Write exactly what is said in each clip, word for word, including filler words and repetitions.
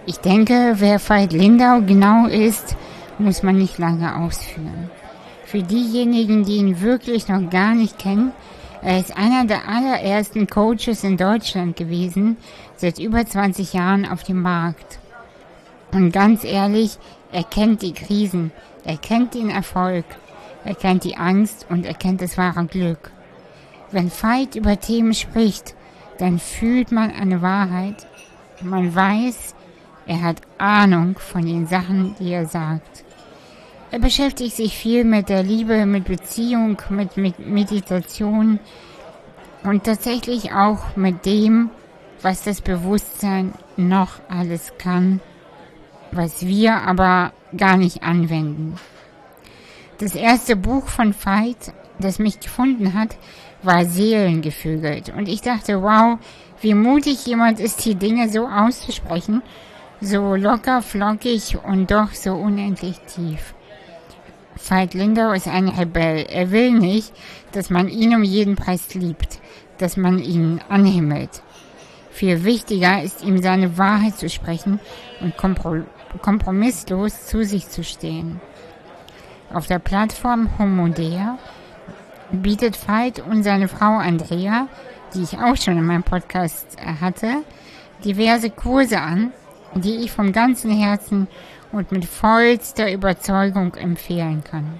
Ich denke, wer Veit Lindau genau ist, muss man nicht lange ausführen. Für diejenigen, die ihn wirklich noch gar nicht kennen, er ist einer der allerersten Coaches in Deutschland gewesen, seit über zwanzig Jahren auf dem Markt. Und ganz ehrlich, er kennt die Krisen, er kennt den Erfolg, er kennt die Angst und er kennt das wahre Glück. Wenn Veit über Themen spricht, dann fühlt man eine Wahrheit. Man weiß, er hat Ahnung von den Sachen, die er sagt. Er beschäftigt sich viel mit der Liebe, mit Beziehung, mit, mit Meditation und tatsächlich auch mit dem, was das Bewusstsein noch alles kann, was wir aber gar nicht anwenden. Das erste Buch von Veit, das mich gefunden hat, war Seelengefügelt. Und ich dachte, wow, wie mutig jemand ist, die Dinge so auszusprechen, so locker, flockig und doch so unendlich tief. Veit Lindau ist ein Rebell. Er will nicht, dass man ihn um jeden Preis liebt, dass man ihn anhimmelt. Viel wichtiger ist ihm, seine Wahrheit zu sprechen und kompro- kompromisslos zu sich zu stehen. Auf der Plattform Homodea bietet Veit und seine Frau Andrea, die ich auch schon in meinem Podcast hatte, diverse Kurse an, die ich vom ganzen Herzen und mit vollster Überzeugung empfehlen kann.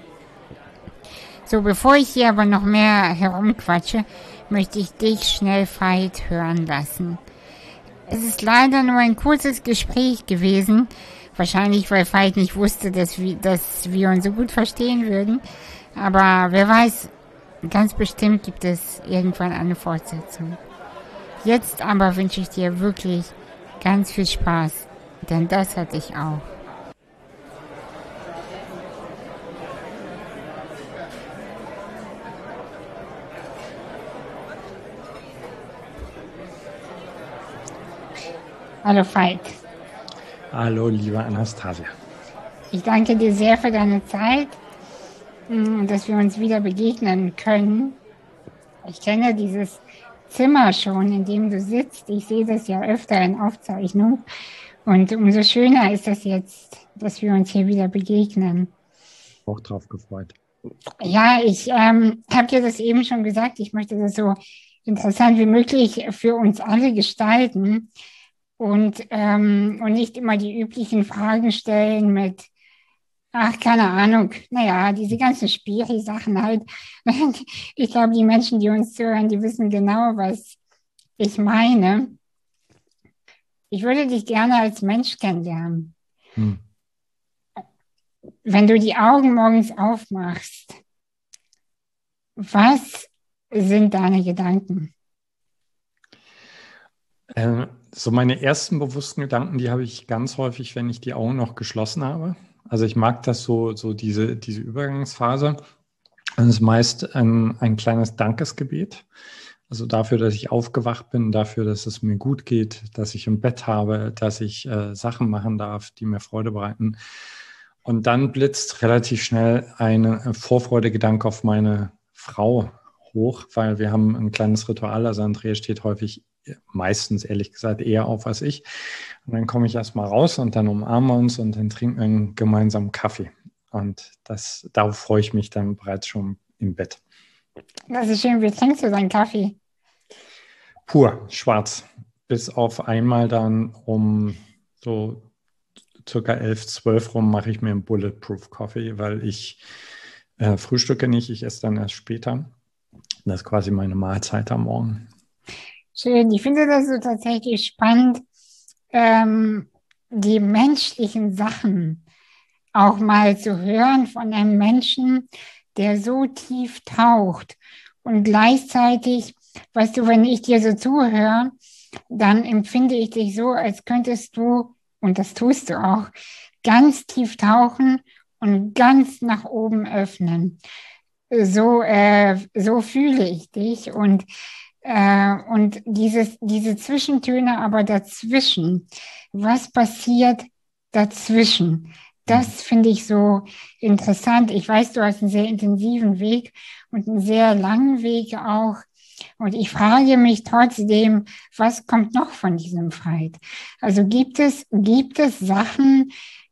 So, bevor ich hier aber noch mehr herumquatsche, möchte ich dich schnell Veit hören lassen. Es ist leider nur ein kurzes Gespräch gewesen, wahrscheinlich weil Veit nicht wusste, dass wir, dass wir uns so gut verstehen würden, aber wer weiß, ganz bestimmt gibt es irgendwann eine Fortsetzung. Jetzt aber wünsche ich dir wirklich ganz viel Spaß, denn das hatte ich auch. Hallo Veit. Hallo liebe Anastasia. Ich danke dir sehr für deine Zeit, dass wir uns wieder begegnen können. Ich kenne dieses Zimmer schon, in dem du sitzt. Ich sehe das ja öfter in Aufzeichnung. Und umso schöner ist das jetzt, dass wir uns hier wieder begegnen. Auch drauf gefreut. Ja, ich ähm, habe dir das eben schon gesagt. Ich möchte das so interessant wie möglich für uns alle gestalten und, ähm, und nicht immer die üblichen Fragen stellen mit, ach, keine Ahnung, naja, diese ganzen Spiri-Sachen halt. Ich glaube, die Menschen, die uns zuhören, die wissen genau, was ich meine. Ich würde dich gerne als Mensch kennenlernen. Hm. Wenn du die Augen morgens aufmachst, was sind deine Gedanken? Äh, so meine ersten bewussten Gedanken, die habe ich ganz häufig, wenn ich die Augen noch geschlossen habe. Also ich mag das so, so diese, diese Übergangsphase. Und es ist meist ein, ein kleines Dankesgebet. Also dafür, dass ich aufgewacht bin, dafür, dass es mir gut geht, dass ich ein Bett habe, dass ich äh, Sachen machen darf, die mir Freude bereiten. Und dann blitzt relativ schnell ein Vorfreudegedanke auf meine Frau hoch, weil wir haben ein kleines Ritual. Also Andrea steht häufig, meistens ehrlich gesagt, eher auf als ich. Und dann komme ich erstmal raus und dann umarmen wir uns und dann trinken wir einen gemeinsamen Kaffee. Und das, darauf freue ich mich dann bereits schon im Bett. Das ist schön. Wie trinkst du deinen Kaffee? Pur, schwarz. Bis auf einmal dann um so circa elf, zwölf rum mache ich mir einen Bulletproof Coffee, weil ich äh, frühstücke nicht, ich esse dann erst später. Das ist quasi meine Mahlzeit am Morgen. Schön. Ich finde das so tatsächlich spannend, ähm, die menschlichen Sachen auch mal zu hören von einem Menschen, der so tief taucht. Und gleichzeitig, weißt du, wenn ich dir so zuhöre, dann empfinde ich dich so, als könntest du, und das tust du auch, ganz tief tauchen und ganz nach oben öffnen. So, äh, so fühle ich dich. Und, äh, und dieses, diese Zwischentöne aber dazwischen, was passiert dazwischen? Das finde ich so interessant. Ich weiß, du hast einen sehr intensiven Weg und einen sehr langen Weg auch. Und ich frage mich trotzdem, was kommt noch von diesem Fight? Also gibt es, gibt es Sachen,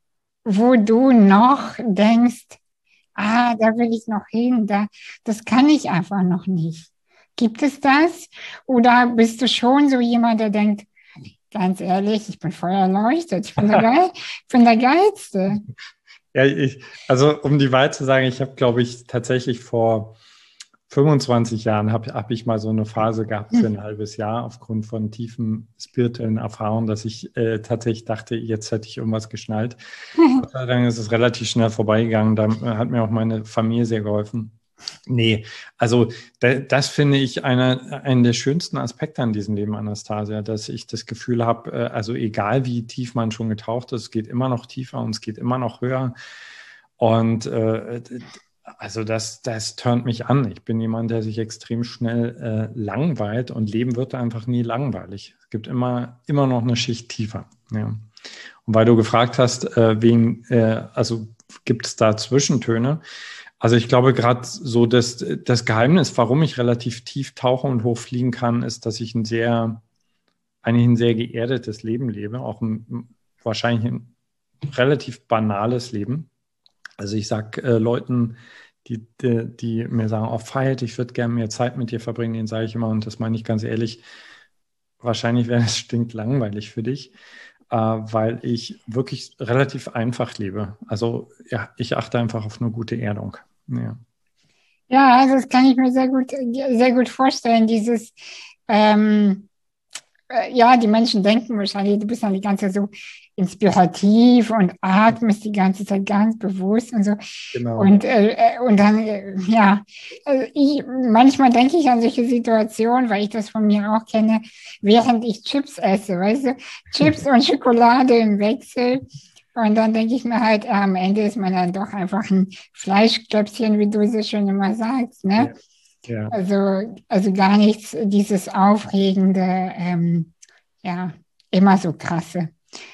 wo du noch denkst, ah, da will ich noch hin, da, das kann ich einfach noch nicht. Gibt es das? Oder bist du schon so jemand, der denkt, ganz ehrlich, ich bin voll erleuchtet, ich bin der, Geil, ich bin der Geilste. Ja, ich, also um die Wahrheit zu sagen, ich habe, glaube ich, tatsächlich vor fünfundzwanzig Jahren habe hab ich mal so eine Phase gehabt für ein halbes Jahr aufgrund von tiefen spirituellen Erfahrungen, dass ich äh, tatsächlich dachte, jetzt hätte ich irgendwas geschnallt. Gott sei Dank ist es relativ schnell vorbeigegangen. Da hat mir auch meine Familie sehr geholfen. Nee, also da, das finde ich einer, einen der schönsten Aspekte an diesem Leben, Anastasia, dass ich das Gefühl habe, äh, also egal wie tief man schon getaucht ist, es geht immer noch tiefer und es geht immer noch höher. Und äh, also das, das turnt mich an. Ich bin jemand, der sich extrem schnell äh, langweilt und Leben wird einfach nie langweilig. Es gibt immer, immer noch eine Schicht tiefer. Ja. Und weil du gefragt hast, äh, wen, äh, also gibt es da Zwischentöne? Also ich glaube gerade so, dass das Geheimnis, warum ich relativ tief tauche und hochfliegen kann, ist, dass ich ein sehr, eigentlich ein sehr geerdetes Leben lebe, auch ein, wahrscheinlich ein relativ banales Leben. Also ich sage äh, Leuten, die, die, die mir sagen, oh Veit, ich würde gerne mehr Zeit mit dir verbringen, denen sage ich immer, und das meine ich ganz ehrlich, wahrscheinlich wäre es stinklangweilig für dich, äh, weil ich wirklich relativ einfach lebe. Also ja, ich achte einfach auf eine gute Erdung. Ja. Ja, also das kann ich mir sehr gut, sehr gut vorstellen, dieses, ähm, äh, ja, die Menschen denken wahrscheinlich, du bist dann die ganze Zeit so inspirativ und atmest die ganze Zeit ganz bewusst und so. Genau. Und, äh, äh, und dann, äh, ja, also ich, manchmal denke ich an solche Situationen, weil ich das von mir auch kenne, während ich Chips esse, weißt du, Chips und Schokolade im Wechsel. Und dann denke ich mir halt, äh, am Ende ist man dann doch einfach ein Fleischklöpfchen, wie du so schon immer sagst, ne? Ja. Ja. Also, also gar nichts, dieses Aufregende, ähm, ja, immer so krasse.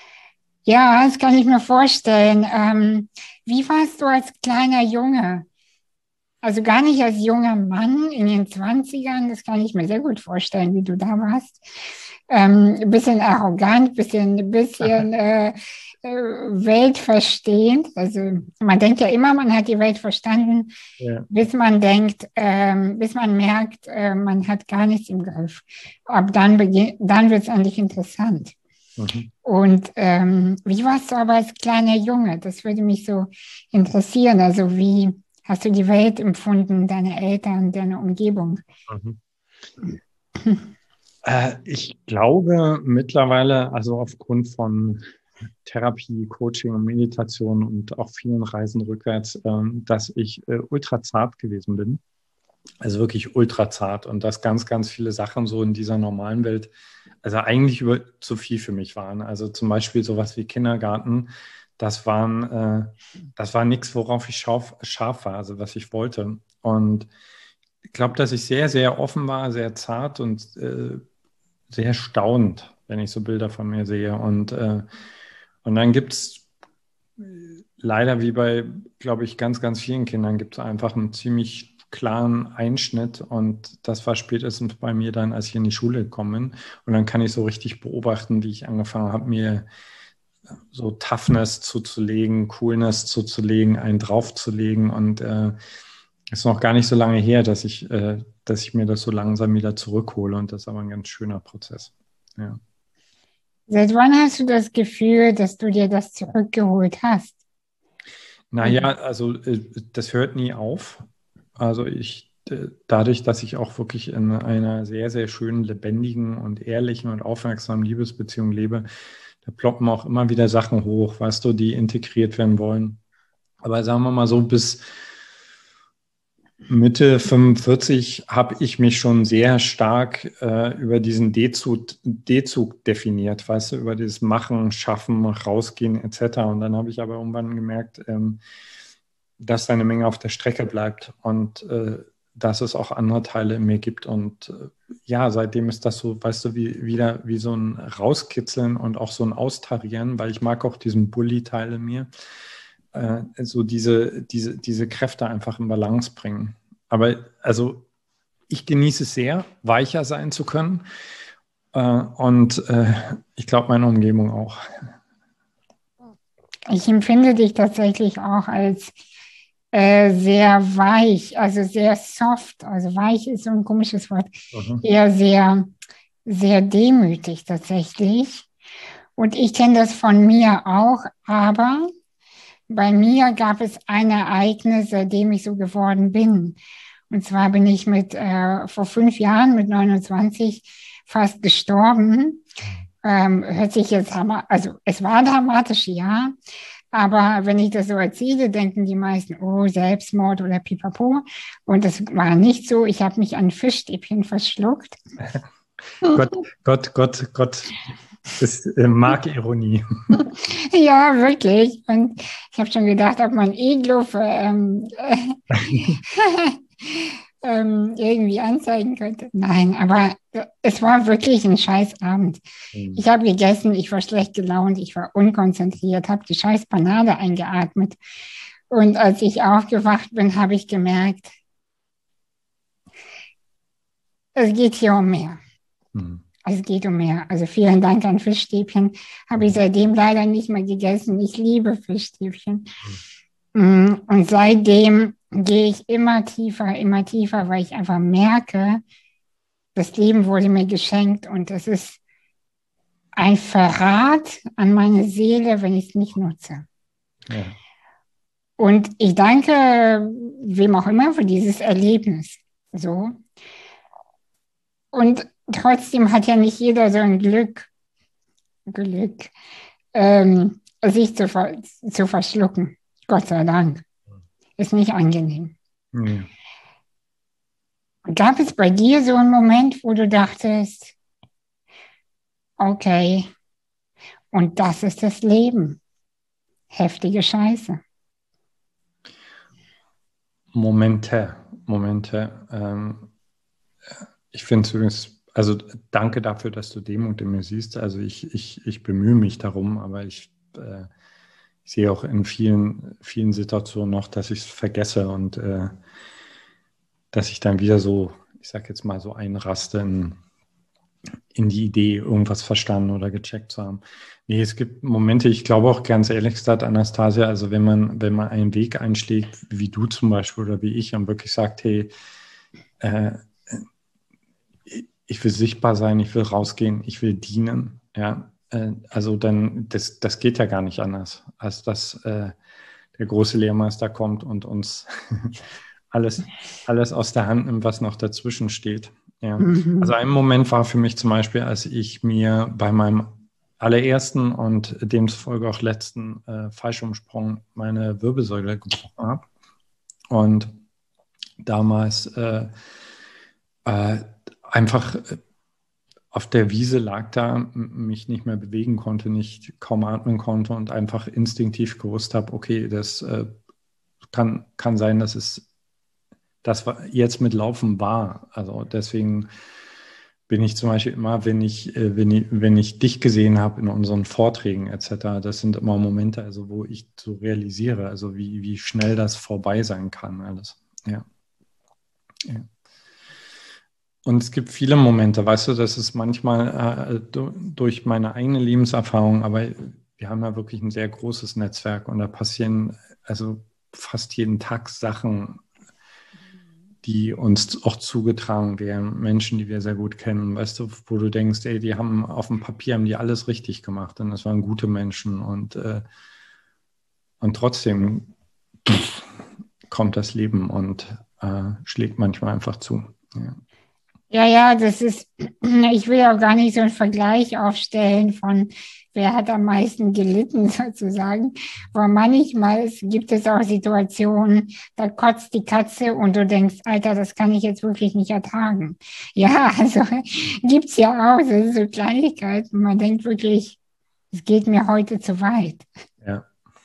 Ja, das kann ich mir vorstellen. Ähm, wie warst du als kleiner Junge? Also gar nicht als junger Mann in den Zwanzigern, das kann ich mir sehr gut vorstellen, wie du da warst. Ähm, ein bisschen arrogant, bisschen, bisschen äh, äh, weltverstehend. Also man denkt ja immer, man hat die Welt verstanden, Ja. bis man denkt, ähm, bis man merkt, äh, man hat gar nichts im Griff. Ab dann beginn, dann wird es eigentlich interessant. Mhm. Und ähm, wie warst du aber als kleiner Junge? Das würde mich so interessieren. Also wie hast du die Welt empfunden, deine Eltern, deine Umgebung? Mhm. Äh, ich glaube mittlerweile, also aufgrund von Therapie, Coaching und Meditation und auch vielen Reisen rückwärts, ähm, dass ich äh, ultra zart gewesen bin. Also wirklich ultra zart und dass ganz, ganz viele Sachen so in dieser normalen Welt, also eigentlich über zu viel für mich waren. Also zum Beispiel sowas wie Kindergarten, das waren, äh, das war nichts, worauf ich scharf, scharf war, also was ich wollte. Und ich glaube, dass ich sehr, sehr offen war, sehr zart und äh, sehr staunend, wenn ich so Bilder von mir sehe. Und, äh, und dann gibt es leider, wie bei, glaube ich, ganz, ganz vielen Kindern, gibt es einfach einen ziemlich klaren Einschnitt. Und das war spätestens bei mir dann, als ich in die Schule gekommen bin. Und dann kann ich so richtig beobachten, wie ich angefangen habe, mir so Toughness zuzulegen, Coolness zuzulegen, einen draufzulegen. Und äh, ist noch gar nicht so lange her, dass ich, äh, dass ich mir das so langsam wieder zurückhole. Und das ist aber ein ganz schöner Prozess. Ja. Seit wann hast du das Gefühl, dass du dir das zurückgeholt hast? Naja, also äh, das hört nie auf. Also ich, äh, dadurch, dass ich auch wirklich in einer sehr, sehr schönen, lebendigen und ehrlichen und aufmerksamen Liebesbeziehung lebe, da ploppen auch immer wieder Sachen hoch, weißt du, die integriert werden wollen. Aber sagen wir mal so, bis Mitte fünfundvierzig habe ich mich schon sehr stark äh, über diesen D-Zug, D-Zug definiert, weißt du, über dieses Machen, Schaffen, Rausgehen et cetera. Und dann habe ich aber irgendwann gemerkt, ähm, dass da eine Menge auf der Strecke bleibt und äh, dass es auch andere Teile in mir gibt. Und äh, ja, seitdem ist das so, weißt du, wie, wieder wie so ein Rauskitzeln und auch so ein Austarieren, weil ich mag auch diesen Bully-Teil in mir, äh, so diese, diese, diese Kräfte einfach in Balance bringen. Aber also ich genieße es sehr, weicher sein zu können. Äh, und äh, ich glaube, meine Umgebung auch. Ich empfinde dich tatsächlich auch als äh, sehr weich, also sehr soft. Also weich ist so ein komisches Wort. Mhm. Eher sehr, sehr demütig tatsächlich. Und ich kenne das von mir auch, aber bei mir gab es ein Ereignis, seitdem ich so geworden bin. Und zwar bin ich mit äh, vor fünf Jahren mit neunundzwanzig fast gestorben. Ähm, hört sich jetzt hammer, also es war dramatisch, ja. Aber wenn ich das so erzähle, denken die meisten, oh, Selbstmord oder Pipapo. Und das war nicht so. Ich habe mich an Fischstäbchen verschluckt. Gott, Gott, Gott, Gott, das äh, mag Ironie. Ja, wirklich. Und ich habe schon gedacht, ob man Iglo für, ähm, ähm, irgendwie anzeigen könnte. Nein, aber es war wirklich ein scheiß Abend. Mhm. Ich habe gegessen, ich war schlecht gelaunt, ich war unkonzentriert, habe die scheiß Panade eingeatmet. Und als ich aufgewacht bin, habe ich gemerkt, es geht hier um mehr. Mhm. Es geht um mehr. Also vielen Dank an Fischstäbchen. Habe ich seitdem leider nicht mehr gegessen. Ich liebe Fischstäbchen. Mhm. Und seitdem gehe ich immer tiefer, immer tiefer, weil ich einfach merke, das Leben wurde mir geschenkt und es ist ein Verrat an meine Seele, wenn ich es nicht nutze. Ja. Und ich danke wem auch immer für dieses Erlebnis. So. Und trotzdem hat ja nicht jeder so ein Glück, Glück, ähm, sich zu, ver zu verschlucken. Gott sei Dank. Ist nicht angenehm. Ja. Gab es bei dir so einen Moment, wo du dachtest, okay, und das ist das Leben? Heftige Scheiße. Momente, Momente. Ähm, ich finde es übrigens, also danke dafür, dass du Demut in mir siehst. Also ich, ich, ich bemühe mich darum, aber ich, äh, ich sehe auch in vielen, vielen Situationen noch, dass ich es vergesse und äh, dass ich dann wieder so, ich sag jetzt mal so einraste in, in die Idee, irgendwas verstanden oder gecheckt zu haben. Nee, es gibt Momente, ich glaube auch ganz ehrlich gesagt, Anastasia, also wenn man, wenn man einen Weg einschlägt, wie du zum Beispiel oder wie ich, und wirklich sagt, hey, äh, ich will sichtbar sein, ich will rausgehen, ich will dienen, ja, äh, also dann, das, das geht ja gar nicht anders, als dass äh, der große Lehrmeister kommt und uns alles, alles aus der Hand nimmt, was noch dazwischen steht. Ja. Also Mhm. ein Moment war für mich zum Beispiel, als ich mir bei meinem allerersten und demzufolge auch letzten äh, Fallschirmsprung meine Wirbelsäule gebrochen habe. Und damals äh, äh, einfach auf der Wiese lag da, mich nicht mehr bewegen konnte, nicht kaum atmen konnte und einfach instinktiv gewusst habe, okay, das äh, kann, kann sein, dass es das jetzt mit Laufen war. Also deswegen bin ich zum Beispiel immer, wenn ich, äh, wenn ich, wenn ich dich gesehen habe in unseren Vorträgen et cetera, das sind immer Momente, also wo ich so realisiere, also wie, wie schnell das vorbei sein kann, alles. Ja. Ja. Und es gibt viele Momente, weißt du, das ist manchmal äh, du, durch meine eigene Lebenserfahrung, aber wir haben ja wirklich ein sehr großes Netzwerk und da passieren also fast jeden Tag Sachen, die uns auch zugetragen werden, Menschen, die wir sehr gut kennen, weißt du, wo du denkst, ey, die haben auf dem Papier haben die alles richtig gemacht und das waren gute Menschen und, äh, und trotzdem pff, kommt das Leben und äh, schlägt manchmal einfach zu. Ja. Ja, ja, das ist, ich will auch gar nicht so einen Vergleich aufstellen von, wer hat am meisten gelitten sozusagen. Aber manchmal es gibt es auch Situationen, da kotzt die Katze und du denkst, Alter, das kann ich jetzt wirklich nicht ertragen. Ja, also gibt's ja auch, das ist so Kleinigkeiten. Man denkt wirklich, es geht mir heute zu weit. Ja.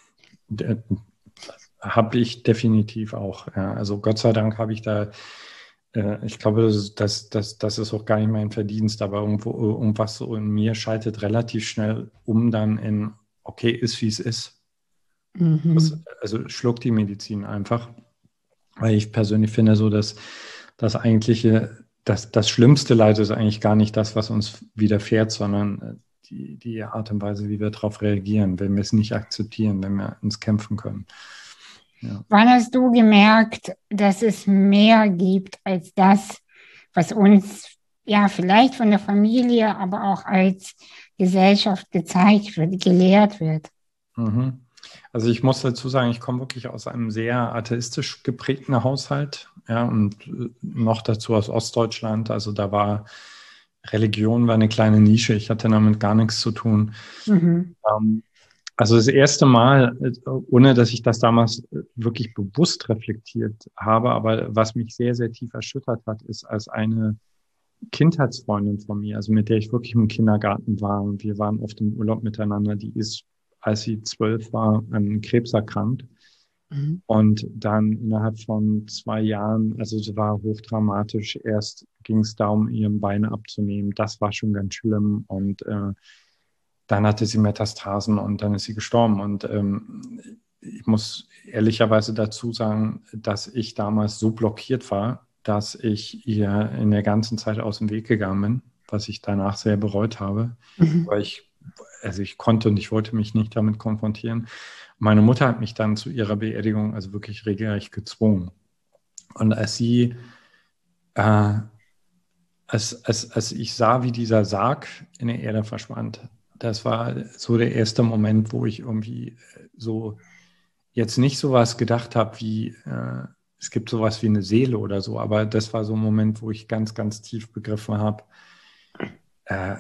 Habe ich definitiv auch. Ja. Also Gott sei Dank habe ich da, äh, ich glaube, das, das, das, das ist auch gar nicht mein Verdienst, aber irgendwo, irgendwas so in mir schaltet relativ schnell um dann in, okay, ist wie es ist. Das, Mhm. also schluckt die Medizin einfach. Weil ich persönlich finde so, dass das eigentliche, das, das schlimmste Leid ist eigentlich gar nicht das, was uns widerfährt, sondern die, die Art und Weise, wie wir darauf reagieren, wenn wir es nicht akzeptieren, wenn wir uns kämpfen können. Ja. Wann hast du gemerkt, dass es mehr gibt als das, was uns ja vielleicht von der Familie, aber auch als Gesellschaft gezeigt wird, gelehrt wird? Mhm. Also ich muss dazu sagen, ich komme wirklich aus einem sehr atheistisch geprägten Haushalt, ja, und noch dazu aus Ostdeutschland. Also da war Religion war eine kleine Nische. Ich hatte damit gar nichts zu tun. Mhm. Ähm, also das erste Mal, ohne dass ich das damals wirklich bewusst reflektiert habe, aber was mich sehr, sehr tief erschüttert hat, ist, als eine Kindheitsfreundin von mir, also mit der ich wirklich im Kindergarten war, und wir waren oft im Urlaub miteinander, die ist, als sie zwölf war, an Krebs erkrankt. Mhm. Und dann innerhalb von zwei Jahren, also es war hochdramatisch, erst ging es darum, ihren Beine abzunehmen. Das war schon ganz schlimm. Und äh, dann hatte sie Metastasen und dann ist sie gestorben. Und ähm, ich muss ehrlicherweise dazu sagen, dass ich damals so blockiert war, dass ich ihr in der ganzen Zeit aus dem Weg gegangen bin, was ich danach sehr bereut habe. Mhm. Weil ich, also ich konnte und ich wollte mich nicht damit konfrontieren. Meine Mutter hat mich dann zu ihrer Beerdigung also wirklich regelrecht gezwungen. Und als sie, äh, als, als, als ich sah, wie dieser Sarg in der Erde verschwand, das war so der erste Moment, wo ich irgendwie so jetzt nicht sowas gedacht habe wie, äh, es gibt sowas wie eine Seele oder so, aber das war so ein Moment, wo ich ganz, ganz tief begriffen habe, äh,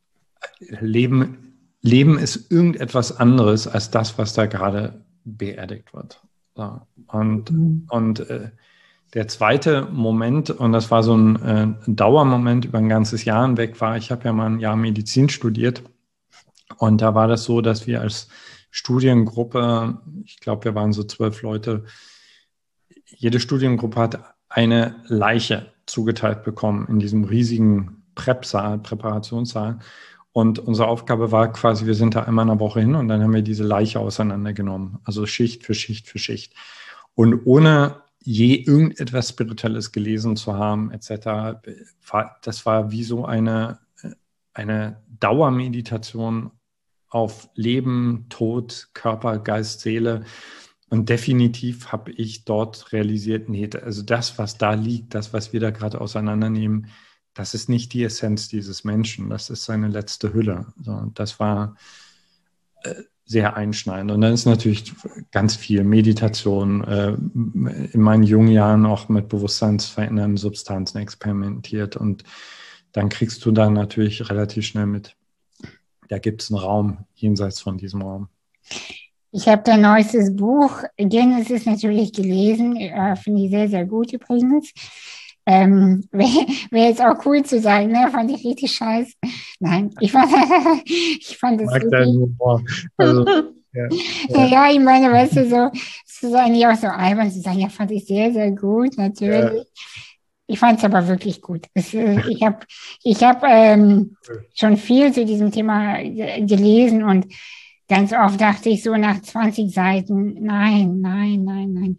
Leben, Leben ist irgendetwas anderes als das, was da gerade beerdigt wird. So. Und, Mhm. und äh, der zweite Moment, und das war so ein, äh, ein Dauermoment über ein ganzes Jahr hinweg, war, ich habe ja mal ein Jahr Medizin studiert. Und da war das so, dass wir als Studiengruppe, ich glaube, wir waren so zwölf Leute, jede Studiengruppe hat eine Leiche zugeteilt bekommen in diesem riesigen Prep-Saal, Präparationssaal. Und unsere Aufgabe war quasi, wir sind da einmal in der Woche hin und dann haben wir diese Leiche auseinandergenommen. Also Schicht für Schicht für Schicht. Und ohne je irgendetwas Spirituelles gelesen zu haben, et cetera, das war wie so eine, eine Dauermeditation auf Leben, Tod, Körper, Geist, Seele. Und definitiv habe ich dort realisiert, nee, also das, was da liegt, das, was wir da gerade auseinandernehmen, das ist nicht die Essenz dieses Menschen, das ist seine letzte Hülle. So, das war äh, sehr einschneidend. Und dann ist natürlich ganz viel Meditation, äh, in meinen jungen Jahren auch mit bewusstseinsverändernden Substanzen experimentiert. Und dann kriegst du dann natürlich relativ schnell mit, da gibt es einen Raum jenseits von diesem Raum. Ich habe dein neuestes Buch, Genesis, natürlich gelesen, äh, finde ich sehr, sehr gut übrigens. Ähm, Wäre wär jetzt auch cool zu sagen, ne? Fand ich richtig scheiße. Nein, ich fand, ich fand es Mag deinen richtig. Humor. Also, ja, Ja, ja, ja, ich meine, weißt du, so, es ist eigentlich auch so albern zu sagen, ja, fand ich sehr, sehr gut, ja. natürlich. Ich fand es aber wirklich gut. Es, äh, ich habe ich hab, ähm, schon viel zu diesem Thema ge- gelesen und ganz oft dachte ich so nach zwanzig Seiten, nein, nein, nein, nein.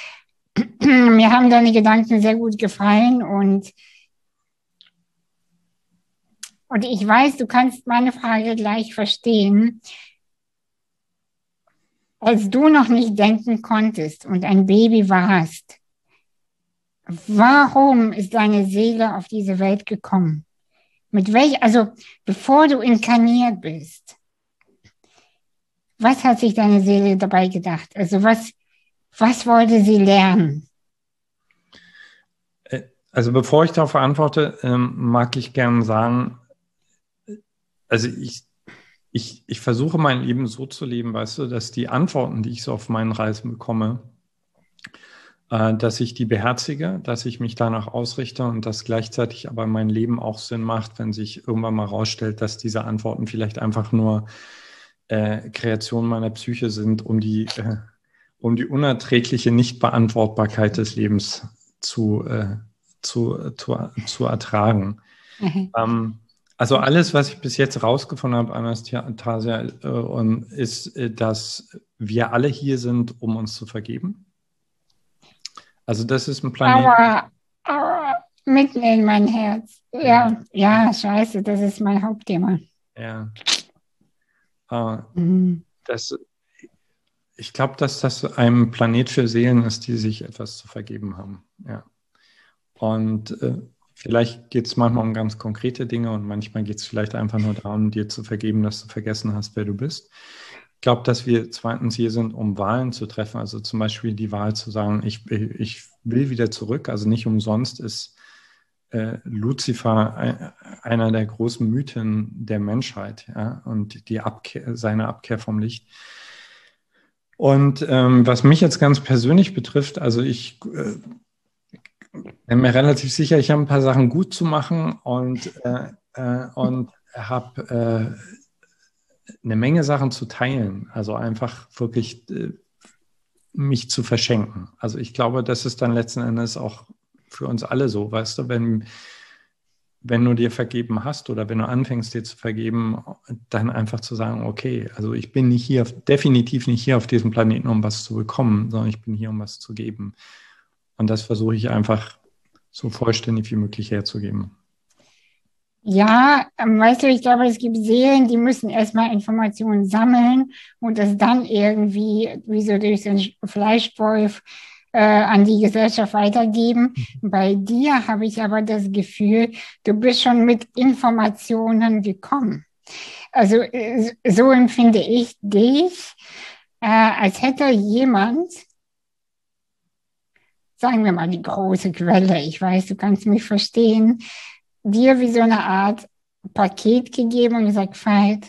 Mir haben deine Gedanken sehr gut gefallen und, und ich weiß, du kannst meine Frage gleich verstehen. Als du noch nicht denken konntest und ein Baby warst, warum ist deine Seele auf diese Welt gekommen? Mit welch, also bevor du inkarniert bist, was hat sich deine Seele dabei gedacht? Also was, was wollte sie lernen? Äh, Also bevor ich darauf antworte, ähm, mag ich gerne sagen, also ich, ich, ich versuche mein Leben so zu leben, weißt du, dass die Antworten, die ich so auf meinen Reisen bekomme, äh, dass ich die beherzige, dass ich mich danach ausrichte und dass gleichzeitig aber mein Leben auch Sinn macht, wenn sich irgendwann mal rausstellt, dass diese Antworten vielleicht einfach nur äh, Kreationen meiner Psyche sind, um die, äh, um die unerträgliche Nichtbeantwortbarkeit des Lebens zu, äh, zu, zu, zu ertragen. Mhm. Ähm, also alles, was ich bis jetzt rausgefunden habe, Anastasia, äh, und ist, äh, dass wir alle hier sind, um uns zu vergeben. Also das ist ein Planet. Aua, aua. Mitten in mein Herz. Ja, ja, scheiße, das ist mein Hauptthema. Ja. Äh, Mhm. das, ich glaube, dass das ein Planet für Seelen ist, die sich etwas zu vergeben haben. Ja. Und äh, vielleicht geht es manchmal um ganz konkrete Dinge und manchmal geht es vielleicht einfach nur darum, dir zu vergeben, dass du vergessen hast, wer du bist. Ich glaube, dass wir zweitens hier sind, um Wahlen zu treffen. Also zum Beispiel die Wahl zu sagen, ich, ich will wieder zurück. Also nicht umsonst ist äh, Luzifer ein, einer der großen Mythen der Menschheit, ja, und die Abkehr, seine Abkehr vom Licht. Und ähm, was mich jetzt ganz persönlich betrifft, also ich äh, bin mir relativ sicher, ich habe ein paar Sachen gut zu machen und, äh, äh, und habe äh, eine Menge Sachen zu teilen. Also einfach wirklich äh, mich zu verschenken. Also ich glaube, das ist dann letzten Endes auch für uns alle so, weißt du, wenn, wenn du dir vergeben hast oder wenn du anfängst, dir zu vergeben, dann einfach zu sagen, okay, also ich bin nicht hier, definitiv nicht hier auf diesem Planeten, um was zu bekommen, sondern ich bin hier, um was zu geben. Und das versuche ich einfach so vollständig wie möglich herzugeben. Ja, ähm, weißt du, ich glaube, es gibt Seelen, die müssen erstmal Informationen sammeln und das dann irgendwie, wie so durch so einen Fleischwolf, äh, an die Gesellschaft weitergeben. Bei dir habe ich aber das Gefühl, du bist schon mit Informationen gekommen. Also äh, so empfinde ich dich, äh, als hätte jemand, sagen wir mal, die große Quelle, ich weiß, du kannst mich verstehen, dir wie so eine Art Paket gegeben und gesagt, Veit,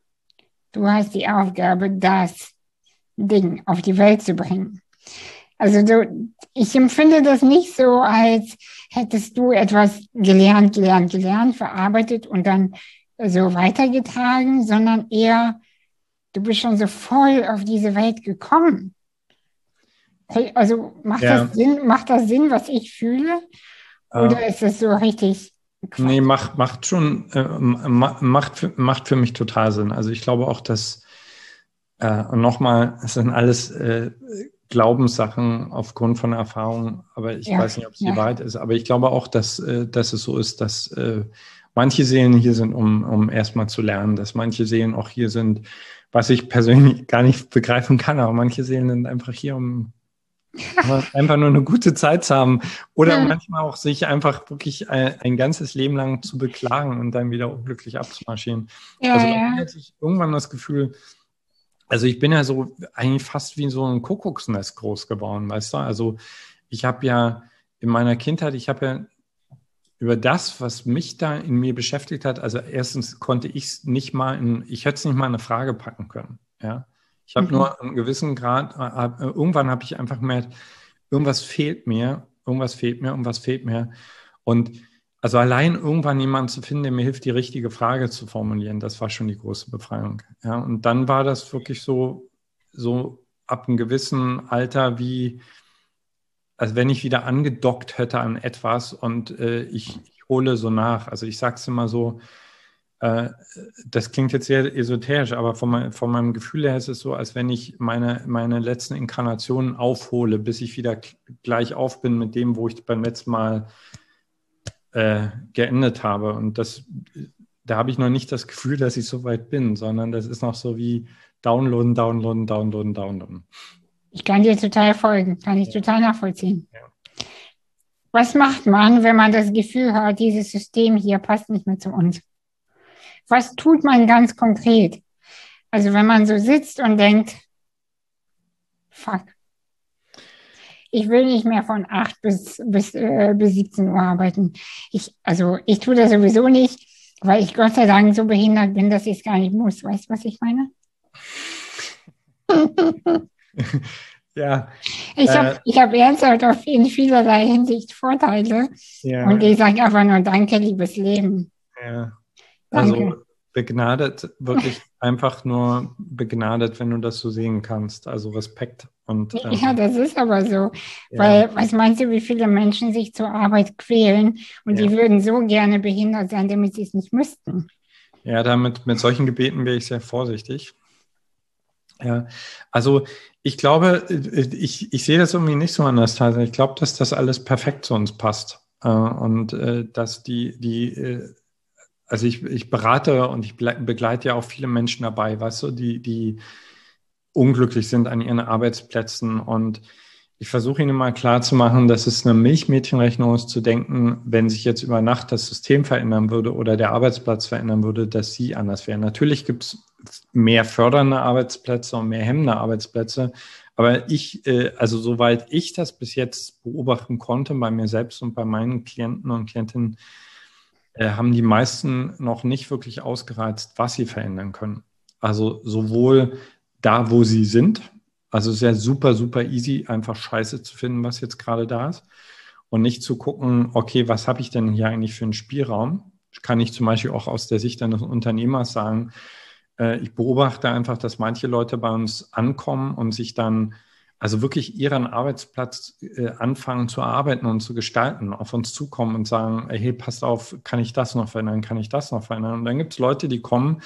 du hast die Aufgabe, das Ding auf die Welt zu bringen. Also du, ich empfinde das nicht so, als hättest du etwas gelernt, gelernt, gelernt, verarbeitet und dann so weitergetragen, sondern eher, du bist schon so voll auf diese Welt gekommen. Hey, also macht Ja. das Sinn, macht das Sinn, was ich fühle? Oder Äh, ist es so richtig Quatsch? nee, macht, macht schon, äh, macht, für, macht für mich total Sinn. Also ich glaube auch, dass, äh, und nochmal, es sind alles äh, Glaubenssachen aufgrund von Erfahrungen, aber ich Ja, weiß nicht, ob es die ja. Wahrheit ist. Aber ich glaube auch, dass, äh, dass es so ist, dass äh, manche Seelen hier sind, um, um erstmal zu lernen, dass manche Seelen auch hier sind, was ich persönlich gar nicht begreifen kann, aber manche Seelen sind einfach hier, um aber einfach nur eine gute Zeit zu haben oder Hm. manchmal auch sich einfach wirklich ein, ein ganzes Leben lang zu beklagen und dann wieder unglücklich abzumarschieren. Ja, Also bei ja. mir hatte ich irgendwann das Gefühl, also ich bin ja so eigentlich fast wie so ein Kuckucksnest groß geworden, weißt du? Also ich habe ja in meiner Kindheit, ich habe ja über das, was mich da in mir beschäftigt hat, also erstens konnte ich es nicht mal in, ich hätte es nicht mal in eine Frage packen können, ja. Ich habe Mhm. nur einen gewissen Grad, äh, irgendwann habe ich einfach gemerkt, irgendwas fehlt mir, irgendwas fehlt mir, irgendwas fehlt mir. Und also allein irgendwann jemanden zu finden, der mir hilft, die richtige Frage zu formulieren, das war schon die große Befreiung. Ja, und dann war das wirklich so, so ab einem gewissen Alter wie, als wenn ich wieder angedockt hätte an etwas und äh, ich, ich hole so nach. Also ich sage es immer so, äh, das klingt jetzt sehr esoterisch, aber von, mein, von meinem Gefühl her ist es so, als wenn ich meine, meine letzten Inkarnationen aufhole, bis ich wieder gleich auf bin mit dem, wo ich beim letzten Mal äh, geendet habe. Und das, da habe ich noch nicht das Gefühl, dass ich so weit bin, sondern das ist noch so wie downloaden, downloaden, downloaden, downloaden. Ich kann dir total folgen, kann ich total nachvollziehen. Ja. Was macht man, wenn man das Gefühl hat, dieses System hier passt nicht mehr zu uns? Was tut man ganz konkret? Also wenn man so sitzt und denkt, fuck, ich will nicht mehr von acht bis, bis, äh, bis siebzehn Uhr arbeiten. Ich, also ich tue das sowieso nicht, weil ich Gott sei Dank so behindert bin, dass ich es gar nicht muss. Weißt du, was ich meine? Ja. Ich äh, habe ich hab ernsthaft auf in vielerlei Hinsicht Vorteile. ja, Und ich sage einfach nur Danke, liebes Leben. ja. Also Danke. begnadet, wirklich einfach nur begnadet, wenn du das so sehen kannst. Also Respekt. Und ähm, Ja, das ist aber so. ja, Weil, was meinst du, wie viele Menschen sich zur Arbeit quälen und ja. die würden so gerne behindert sein, damit sie es nicht müssten? Ja, damit, mit solchen Gebeten wäre ich sehr vorsichtig. Ja, also ich glaube, ich, ich sehe das irgendwie nicht so anders. Also ich glaube, dass das alles perfekt zu uns passt. Äh, und äh, dass die, die äh, also ich, ich berate und ich begleite ja auch viele Menschen dabei, weißt du, die, die unglücklich sind an ihren Arbeitsplätzen. Und ich versuche ihnen mal klarzumachen, dass es eine Milchmädchenrechnung ist, zu denken, wenn sich jetzt über Nacht das System verändern würde oder der Arbeitsplatz verändern würde, dass sie anders wären. Natürlich gibt es mehr fördernde Arbeitsplätze und mehr hemmende Arbeitsplätze. Aber ich, äh, also soweit ich das bis jetzt beobachten konnte, bei mir selbst und bei meinen Klienten und Klientinnen, äh, haben die meisten noch nicht wirklich ausgereizt, was sie verändern können. Also sowohl da, wo sie sind, also es ist ja super, super easy, einfach Scheiße zu finden, was jetzt gerade da ist. Und nicht zu gucken, okay, was habe ich denn hier eigentlich für einen Spielraum? Kann ich zum Beispiel auch aus der Sicht eines Unternehmers sagen, äh, ich beobachte einfach, dass manche Leute bei uns ankommen und sich dann also wirklich ihren Arbeitsplatz äh, anfangen zu erarbeiten und zu gestalten, auf uns zukommen und sagen, hey, passt auf, kann ich das noch verändern, kann ich das noch verändern? Und dann gibt es Leute, die kommen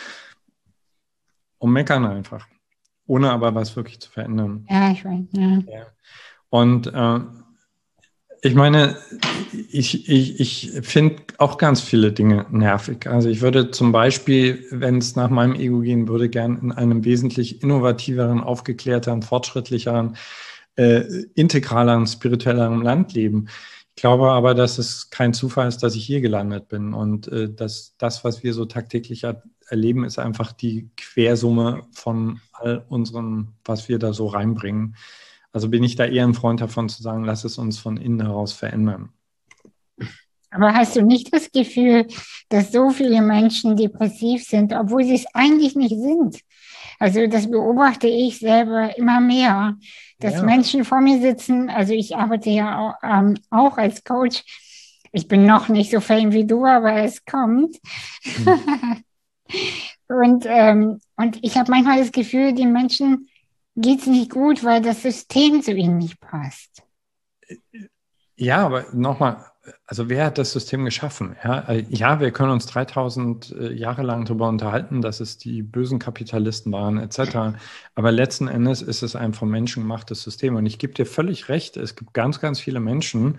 und meckern einfach, ohne aber was wirklich zu verändern. Ja, ich weiß, ja. Ja. Und äh, ich meine, ich, ich, ich finde auch ganz viele Dinge nervig. Also ich würde zum Beispiel, wenn es nach meinem Ego gehen würde, gern in einem wesentlich innovativeren, aufgeklärteren, fortschrittlicheren, äh, integraleren, spirituelleren Land leben. Ich glaube aber, dass es kein Zufall ist, dass ich hier gelandet bin und äh, dass das, was wir so tagtäglich er erleben, ist einfach die Quersumme von all unserem, was wir da so reinbringen. Also bin ich da eher ein Freund davon zu sagen, lass es uns von innen heraus verändern. Aber hast du nicht das Gefühl, dass so viele Menschen depressiv sind, obwohl sie es eigentlich nicht sind? Also das beobachte ich selber immer mehr, dass Ja. Menschen vor mir sitzen. Also ich arbeite ja auch, ähm, auch als Coach. Ich bin noch nicht so fame wie du, aber es kommt. Hm. und, ähm, und ich habe manchmal das Gefühl, den Menschen geht es nicht gut, weil das System zu ihnen nicht passt. Ja, aber nochmal, also wer hat das System geschaffen? Ja, ja, wir können uns dreitausend Jahre lang darüber unterhalten, dass es die bösen Kapitalisten waren, et cetera. Aber letzten Endes ist es ein vom Menschen gemachtes System. Und ich gebe dir völlig recht, es gibt ganz, ganz viele Menschen,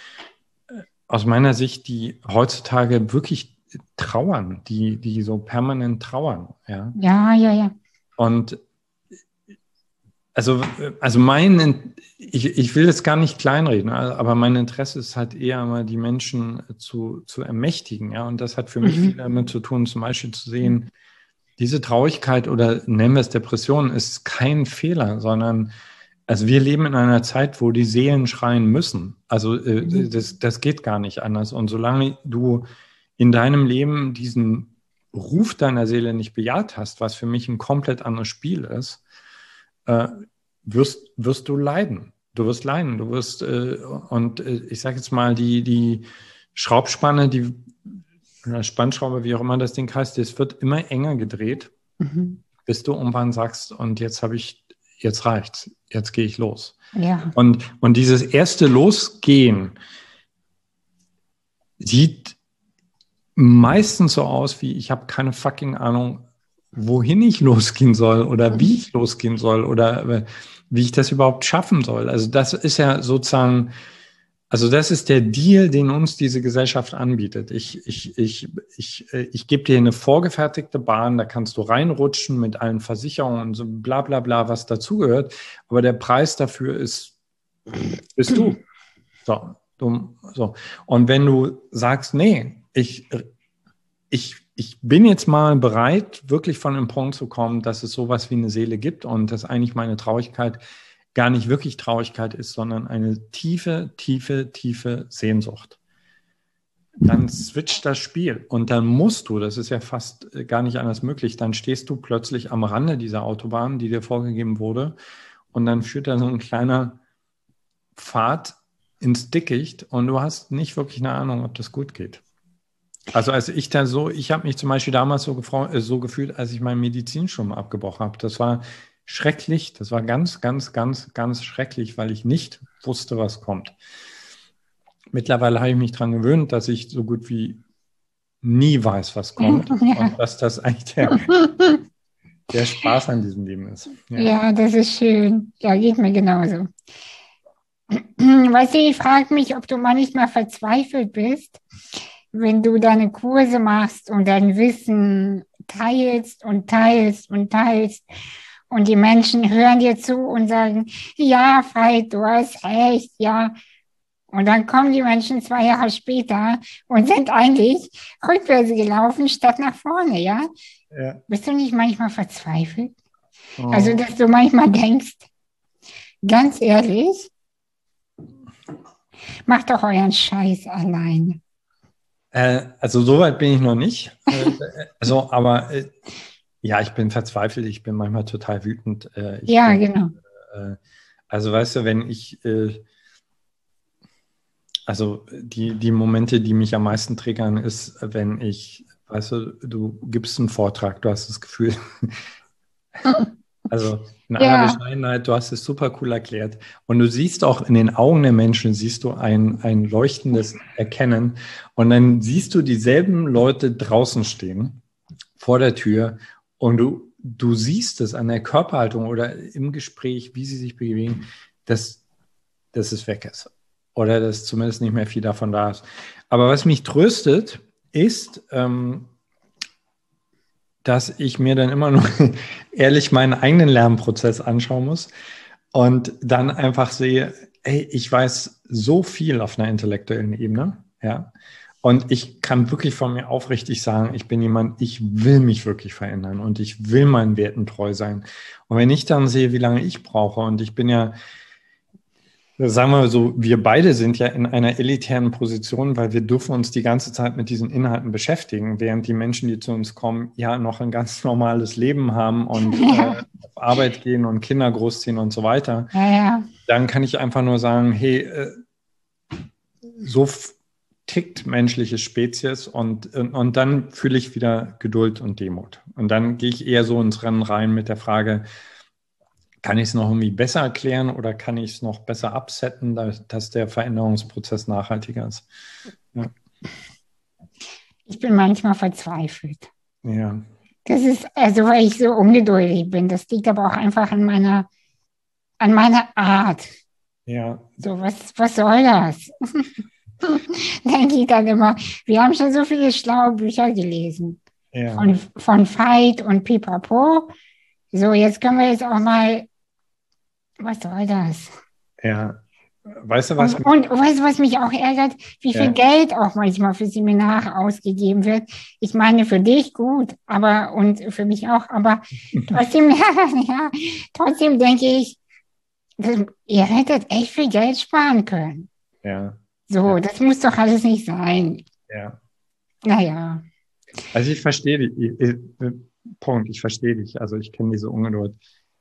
aus meiner Sicht, die heutzutage wirklich trauern, die, die so permanent trauern. Ja, ja, ja. ja. Und Also, also mein, ich, ich will das gar nicht kleinreden, aber mein Interesse ist halt eher mal, die Menschen zu, zu ermächtigen. Ja? Und das hat für mich Mhm. viel damit zu tun, zum Beispiel zu sehen, diese Traurigkeit oder nennen wir es Depression, ist kein Fehler, sondern also wir leben in einer Zeit, wo die Seelen schreien müssen. Also äh, Mhm. das, das geht gar nicht anders. Und solange du in deinem Leben diesen Ruf deiner Seele nicht bejaht hast, was für mich ein komplett anderes Spiel ist, äh, wirst, wirst du leiden. Du wirst leiden. Du wirst, äh, und äh, ich sage jetzt mal, die, die Schraubspanne, die Spannschraube, wie auch immer das Ding heißt, das wird immer enger gedreht, Mhm. bis du irgendwann sagst, und jetzt habe ich, jetzt reicht's, jetzt gehe ich los. Ja. Und, und dieses erste Losgehen sieht meistens so aus, wie ich habe keine fucking Ahnung, wohin ich losgehen soll oder wie ich losgehen soll oder wie ich das überhaupt schaffen soll. Also das ist ja sozusagen, also das ist der Deal, den uns diese Gesellschaft anbietet. Ich, ich, ich, ich, ich gebe dir eine vorgefertigte Bahn, da kannst du reinrutschen mit allen Versicherungen und so bla bla bla, was dazugehört. Aber der Preis dafür ist, bist du. So, du, so. Und wenn du sagst, nee, ich, ich, ich bin jetzt mal bereit, wirklich von dem Punkt zu kommen, dass es sowas wie eine Seele gibt und dass eigentlich meine Traurigkeit gar nicht wirklich Traurigkeit ist, sondern eine tiefe, tiefe, tiefe Sehnsucht. Dann switcht das Spiel und dann musst du, das ist ja fast gar nicht anders möglich, dann stehst du plötzlich am Rande dieser Autobahn, die dir vorgegeben wurde, und dann führt da so ein kleiner Pfad ins Dickicht und du hast nicht wirklich eine Ahnung, ob das gut geht. Also als ich da so, ich habe mich zum Beispiel damals so, gefreut, so gefühlt, als ich mein Medizinstudium abgebrochen habe. Das war schrecklich, das war ganz, ganz, ganz, ganz schrecklich, weil ich nicht wusste, was kommt. Mittlerweile habe ich mich daran gewöhnt, dass ich so gut wie nie weiß, was kommt, ja. Und dass das eigentlich der, der Spaß an diesem Leben ist. Ja. ja, das ist schön. Ja, geht mir genauso. Weißt du, ich frage mich, ob du manchmal verzweifelt bist, wenn du deine Kurse machst und dein Wissen teilst und teilst und teilst und die Menschen hören dir zu und sagen, ja, Veit, du hast recht, ja. Und dann kommen die Menschen zwei Jahre später und sind eigentlich rückwärts gelaufen statt nach vorne, ja? Ja. Bist du nicht manchmal verzweifelt? Oh. Also, dass du manchmal denkst, ganz ehrlich, macht doch euren Scheiß allein. Äh, also soweit bin ich noch nicht. Äh, also, aber äh, ja, ich bin verzweifelt, ich bin manchmal total wütend. Äh, ich Ja, bin, genau. äh, also weißt du, wenn ich, äh, also die, die Momente, die mich am meisten triggern, ist, wenn ich, weißt du, du gibst einen Vortrag, du hast das Gefühl, also in aller Ja, Bescheidenheit, du hast es super cool erklärt. Und du siehst auch in den Augen der Menschen, siehst du ein, ein leuchtendes Erkennen. Und dann siehst du dieselben Leute draußen stehen, vor der Tür. Und du, du siehst es an der Körperhaltung oder im Gespräch, wie sie sich bewegen, dass, dass es weg ist. Oder dass zumindest nicht mehr viel davon da ist. Aber was mich tröstet, ist, ähm, dass ich mir dann immer nur ehrlich meinen eigenen Lernprozess anschauen muss und dann einfach sehe, hey, ich weiß so viel auf einer intellektuellen Ebene, ja, und ich kann wirklich von mir aufrichtig sagen, ich bin jemand, ich will mich wirklich verändern und ich will meinen Werten treu sein. Und wenn ich dann sehe, wie lange ich brauche, und ich bin ja, sagen wir so, wir beide sind ja in einer elitären Position, weil wir dürfen uns die ganze Zeit mit diesen Inhalten beschäftigen, während die Menschen, die zu uns kommen, ja noch ein ganz normales Leben haben und ja, äh, auf Arbeit gehen und Kinder großziehen und so weiter. ja, ja. Dann kann ich einfach nur sagen, hey, äh, so f- tickt menschliche Spezies und, und, und dann fühle ich wieder Geduld und Demut. Und dann gehe ich eher so ins Rennen rein mit der Frage, kann ich es noch irgendwie besser erklären oder kann ich es noch besser absetzen, dass, dass der Veränderungsprozess nachhaltiger ist? Ja. Ich bin manchmal verzweifelt. Ja. Das ist, also weil ich so ungeduldig bin. Das liegt aber auch einfach an meiner, an meiner Art. Ja. So, was, was soll das? Denke ich dann immer, wir haben schon so viele schlaue Bücher gelesen. Ja. Von, von Veit und Pipapo. So, jetzt können wir jetzt auch mal, was soll das? Ja. Weißt du, was Und, mich, und weißt du, was mich auch ärgert? Wie viel ja. Geld auch manchmal für Seminare ausgegeben wird. Ich meine, für dich gut, aber und für mich auch, aber trotzdem, ja, trotzdem denke ich, das, ihr hättet echt viel Geld sparen können. Ja. So, Ja. das muss doch alles nicht sein. Ja. Naja, Also ich verstehe dich. Ich, ich, Punkt, ich verstehe dich. Also ich kenne diese Ungeduld.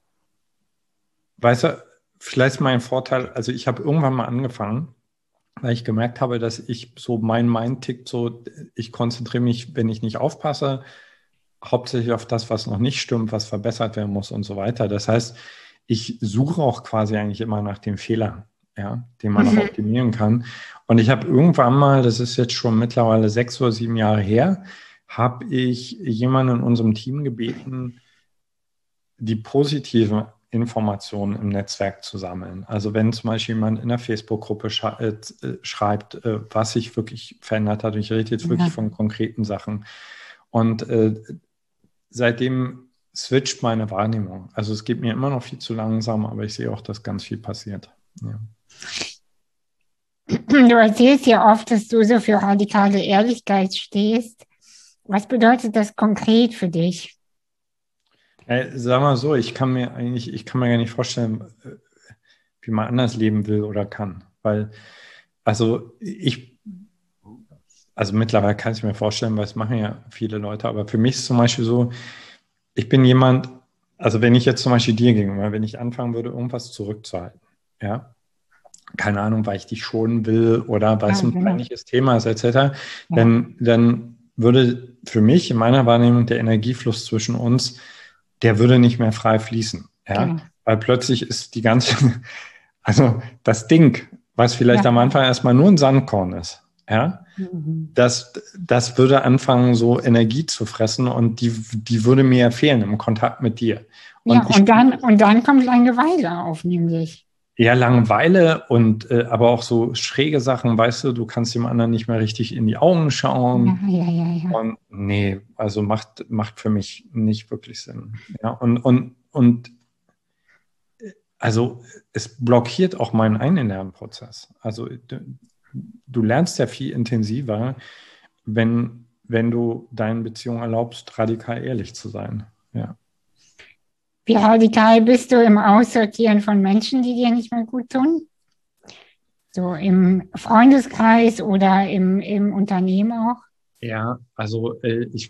Weißt du, vielleicht ist mein Vorteil, also ich habe irgendwann mal angefangen, weil ich gemerkt habe, dass ich so mein Mind tickt so, ich konzentriere mich, wenn ich nicht aufpasse, hauptsächlich auf das, was noch nicht stimmt, was verbessert werden muss und so weiter. Das heißt, ich suche auch quasi eigentlich immer nach dem Fehler, ja, den man noch mhm. optimieren kann. Und ich habe irgendwann mal, das ist jetzt schon mittlerweile sechs oder sieben Jahre her, habe ich jemanden in unserem Team gebeten, die positiven Informationen im Netzwerk zu sammeln. Also wenn zum Beispiel jemand in der Facebook-Gruppe scha- äh, schreibt, äh, was sich wirklich verändert hat, und ich rede jetzt wirklich Ja. von konkreten Sachen. Und äh, seitdem switcht meine Wahrnehmung. Also es geht mir immer noch viel zu langsam, aber ich sehe auch, dass ganz viel passiert. Ja. Du erzählst ja oft, dass du so für radikale Ehrlichkeit stehst. Was bedeutet das konkret für dich? Äh, sag mal so, ich kann mir eigentlich, ich kann mir gar nicht vorstellen, äh, wie man anders leben will oder kann. Weil, also ich, also mittlerweile kann ich mir vorstellen, weil es machen ja viele Leute, aber für mich ist zum Beispiel so, ich bin jemand, also wenn ich jetzt zum Beispiel dir gegenüber, wenn ich anfangen würde, irgendwas zurückzuhalten, ja, keine Ahnung, weil ich dich schonen will oder weil es Ja, ein genau. peinliches Thema ist, et cetera, Ja. dann, dann würde für mich in meiner Wahrnehmung der Energiefluss zwischen uns, der würde nicht mehr frei fließen. Ja? Genau. Weil plötzlich ist die ganze, also das Ding, was vielleicht Ja. am Anfang erstmal nur ein Sandkorn ist, ja, Mhm. das, das würde anfangen, so Energie zu fressen und die, die würde mir fehlen im Kontakt mit dir. Ja, Und ich, und dann, und dann kommt Langeweile auf, nämlich. Ja, Langeweile und äh, aber auch so schräge Sachen, weißt du, du kannst dem anderen nicht mehr richtig in die Augen schauen. Ja, ja, ja, ja. Und nee, also macht, macht für mich nicht wirklich Sinn. Ja, und, und, und also es blockiert auch meinen eigenen Lernprozess. Also du, du lernst ja viel intensiver, wenn, wenn du deinen Beziehungen erlaubst, radikal ehrlich zu sein. Ja. Wie radikal bist du im Aussortieren von Menschen, die dir nicht mehr gut tun? So im Freundeskreis oder im, im Unternehmen auch? Ja, also äh, ich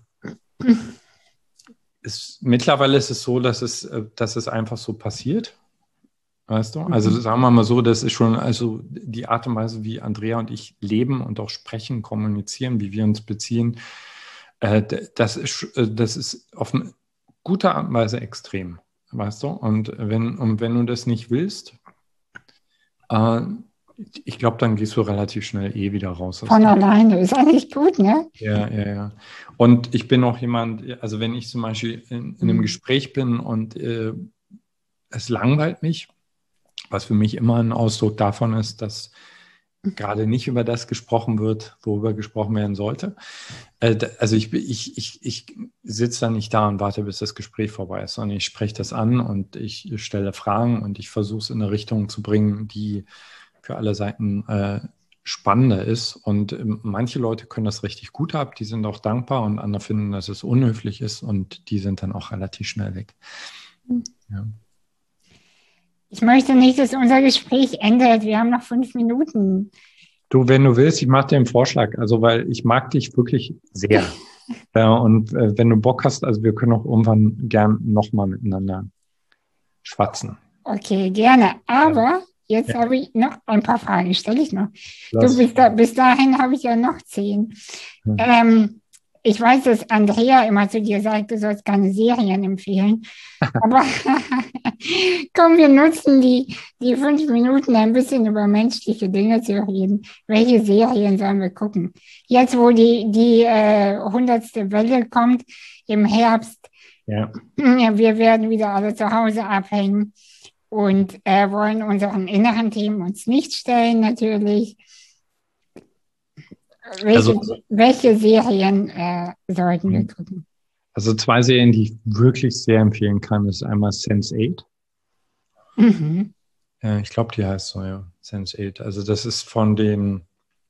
es, mittlerweile ist es so, dass es, äh, dass es einfach so passiert. Weißt du? Also Mhm. sagen wir mal so, das ist schon also die Art und Weise, wie Andrea und ich leben und auch sprechen, kommunizieren, wie wir uns beziehen, äh, d- das ist, äh, das ist auf eine gute Art und Weise extrem, weißt du? Und wenn, und wenn du das nicht willst, äh, ich glaube, dann gehst du relativ schnell eh wieder raus aus Von dem. alleine ist eigentlich gut, ne? Ja, ja, ja. Und ich bin auch jemand, also wenn ich zum Beispiel in, in einem Mhm. Gespräch bin und äh, es langweilt mich, was für mich immer ein Ausdruck davon ist, dass gerade nicht über das gesprochen wird, worüber gesprochen werden sollte. Äh, d- also ich, ich, ich, ich sitze da nicht da und warte, bis das Gespräch vorbei ist, sondern ich spreche das an und ich stelle Fragen und ich versuche es in eine Richtung zu bringen, die für alle Seiten äh, spannender ist. Und ähm, manche Leute können das richtig gut ab, die sind auch dankbar und andere finden, dass es unhöflich ist und die sind dann auch relativ schnell weg. Ja. Ich möchte nicht, dass unser Gespräch endet. Wir haben noch fünf Minuten. Du, wenn du willst, ich mache dir einen Vorschlag, also weil ich mag dich wirklich sehr. Ja, und äh, wenn du Bock hast, also wir können auch irgendwann gern nochmal miteinander schwatzen. Okay, gerne. Ja, Aber jetzt ja, habe ich noch ein paar Fragen, stelle ich noch. Du, lass. bis, da, bis dahin habe ich ja noch zehn. Ja. Ähm, ich weiß, dass Andrea immer zu dir sagt, du sollst keine Serien empfehlen. Aber komm, wir nutzen die, die fünf Minuten ein bisschen über menschliche Dinge zu reden. Welche Serien sollen wir gucken? Jetzt, wo die, die äh, hundertste Welle kommt im Herbst, Ja. ja, wir werden wieder alle zu Hause abhängen und äh, wollen unseren inneren Themen uns nicht stellen, natürlich. Welche, Also, welche Serien äh, sollten wir gucken? also zwei Serien, die ich wirklich sehr empfehlen kann, ist einmal sense eight. Mhm. Äh, ich glaube, die heißt so, ja, sense eight. Also das ist von den,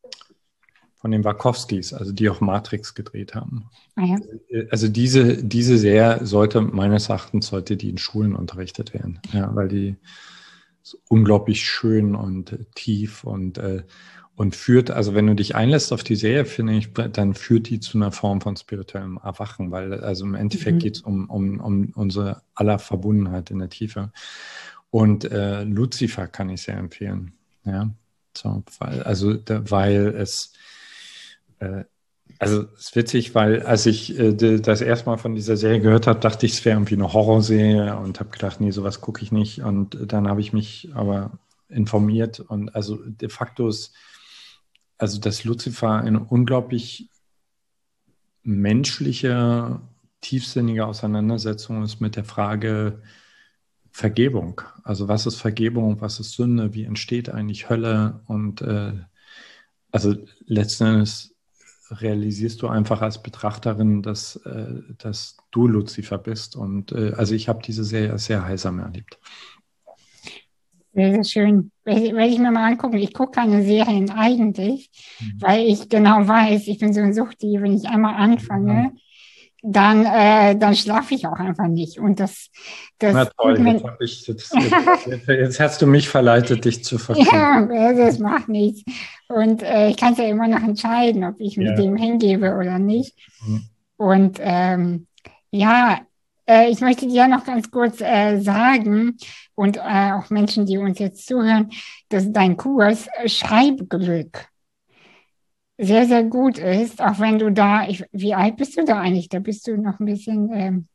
von den Wachowskis, also die auch Matrix gedreht haben. Ah, ja. Also diese, diese Serie sollte meines Erachtens sollte die in Schulen unterrichtet werden, ja, weil die ist unglaublich schön und äh, tief und, äh, und führt, also wenn du dich einlässt auf die Serie, finde ich, dann führt die zu einer Form von spirituellem Erwachen, weil also im Endeffekt geht es Mhm. um, um, um unsere aller Verbundenheit in der Tiefe. Und äh, Lucifer kann ich sehr empfehlen, ja, so, weil, also da, weil es äh, also es ist witzig, weil als ich äh, d- das erste Mal von dieser Serie gehört habe, dachte ich, es wäre irgendwie eine Horrorserie und habe gedacht, nee, sowas gucke ich nicht. Und dann habe ich mich aber informiert und also de facto ist, also dass Lucifer eine unglaublich menschliche, tiefsinnige Auseinandersetzung ist mit der Frage Vergebung. Also was ist Vergebung, was ist Sünde, wie entsteht eigentlich Hölle und äh, also letzten Endes realisierst du einfach als Betrachterin, dass, äh, dass du Lucifer bist. Und äh, also ich habe diese Serie sehr heilsam erlebt. Sehr, sehr schön. Werde ich werde ich mir mal angucken. Ich gucke keine Serien eigentlich, Mhm. weil ich genau weiß, ich bin so ein Suchti, wenn ich einmal Ja. anfange, dann, äh, dann schlafe ich auch einfach nicht. Und das, Na das tut toll, jetzt, mir, hab ich, jetzt, jetzt, jetzt hast du mich verleitet, dich zu verführen. ja, äh, das macht nichts. Und äh, ich kann es ja immer noch entscheiden, ob ich mich Ja. dem hingebe oder nicht. Mhm. Und ähm, ja, äh, ich möchte dir noch ganz kurz äh, sagen und äh, auch Menschen, die uns jetzt zuhören, dass dein Kurs äh, Schreibglück sehr, sehr gut ist, auch wenn du da, ich, wie alt bist du da eigentlich? Da bist du noch ein bisschen, ähm,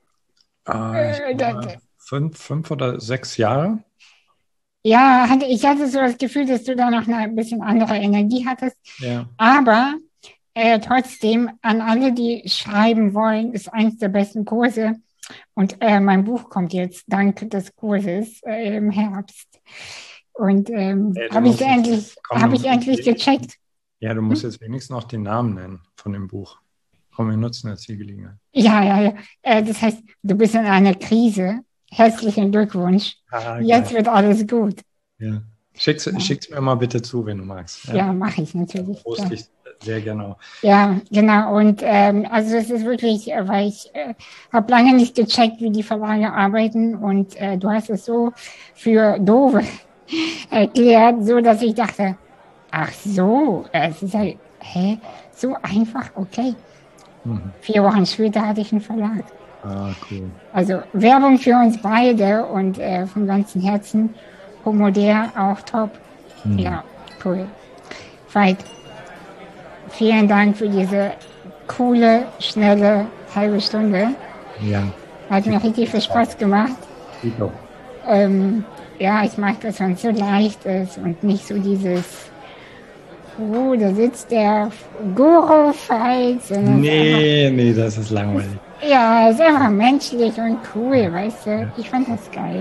Ah, ich äh, da, da, glaube, fünf, fünf oder sechs Jahre. ja, hatte, ich hatte so das Gefühl, dass du da noch eine bisschen andere Energie hattest, Ja. aber äh, trotzdem an alle, die schreiben wollen, ist eins der besten Kurse. Und äh, mein Buch kommt jetzt dank des Kurses äh, im Herbst. Und ähm, Äh, du habe ich musst jetzt- endlich, komm, habe du ich musst endlich jetzt- gecheckt. Ja, du musst jetzt wenigstens noch den Namen nennen von dem Buch. Komm, wir nutzen jetzt die Gelegenheit. Ja, ja, ja. Äh, das heißt, du bist in einer Krise. Herzlichen Glückwunsch. Ah, Jetzt geil. wird alles gut. Ja. Schick's, Ja. schick's mir mal bitte zu, wenn du magst. Ja, mache ich natürlich. Poste Klar. ich sehr gerne. Ja, genau. Und ähm, also es ist wirklich, äh, weil ich äh, habe lange nicht gecheckt, wie die Verlage arbeiten. Und äh, du hast es so für Dove erklärt, so dass ich dachte, ach so, es ist halt, hä, so einfach, okay. Mhm. Vier Wochen später hatte ich einen Verlag. Ah, cool. Also Werbung für uns beide und äh, vom ganzen Herzen. Homoder auch top. Mhm. Ja, cool. Veit, vielen Dank für diese coole, schnelle halbe Stunde. Ja, Hat mir richtig viel Spaß gemacht. Tito. Ähm, ja, ich mag das, wenn es so leicht ist und nicht so dieses, oh, da sitzt der Guru-Fight, sondern es ist Nee, nee, das ist langweilig. einfach, ja, es ist einfach menschlich und cool, weißt du? Ich fand das geil.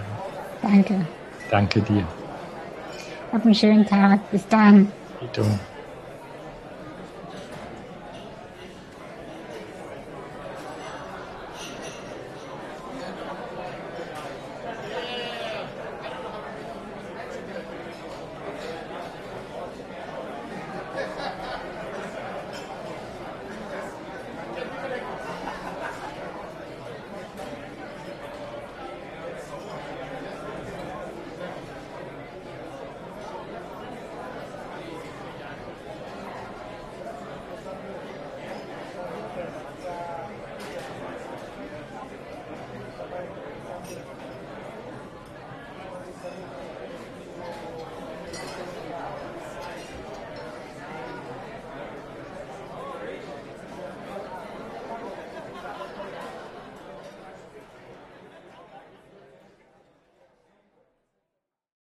Danke. Danke dir. Hab einen schönen Tag. Bis dann. Tito.